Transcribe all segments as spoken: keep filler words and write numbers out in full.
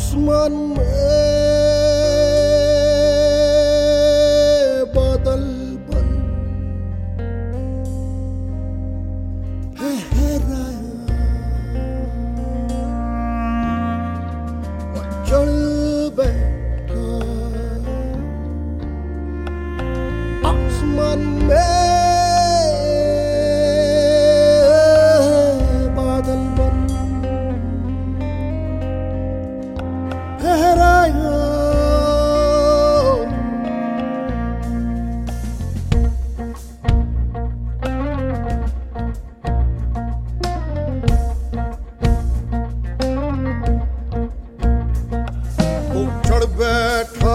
आसमान में बादल बन फहराया, चढ़ बैठा आसमान में बादल बन फहराया, वो चढ़ बैठा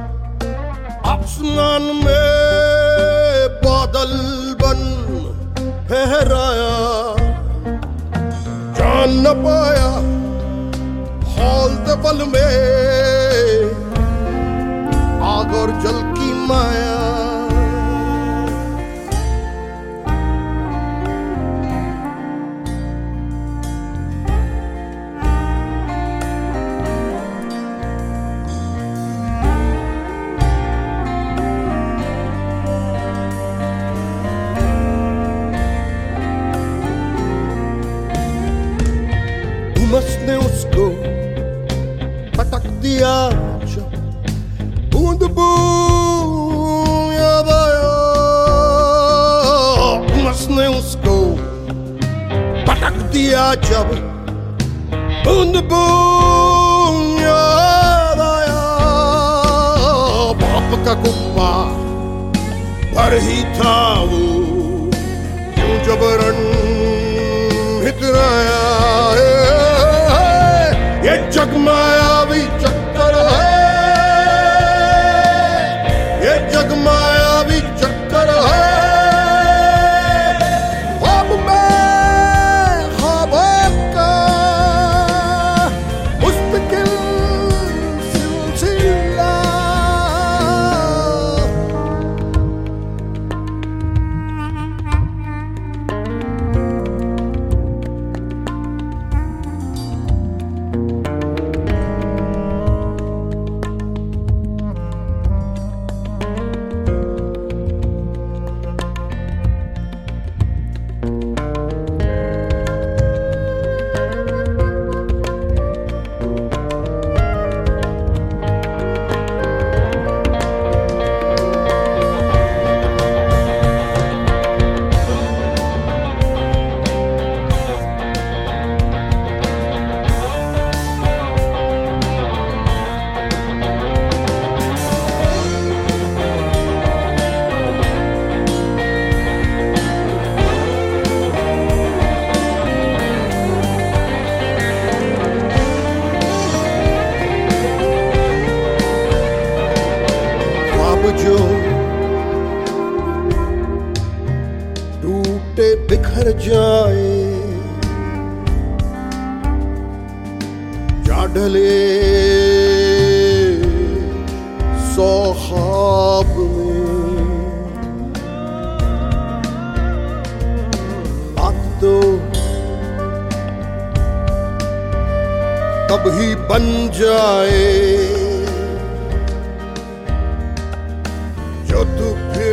आसमान में बादल बन फहराया, जान न पाया हौल बल में आग और जल की माया। उमस ने उसको पटक दिया जब बूंद बूंद याद आया, उमस ने उसको पटक दिया जब बूंद बूंद याद आया। बाप का कुप्पा भर ही था वो, क्यों जबरन हितराया। ये जगमायावी चक्कर है, ये जगमायावी चक्कर है, ख्वाब में ख्वाबों का मुस्तकिल सिलसिला। जो टूटे बिखर जाए, जा ढले सौ ख्वाब में, बात तो तब ही बन जाए जो तू फिर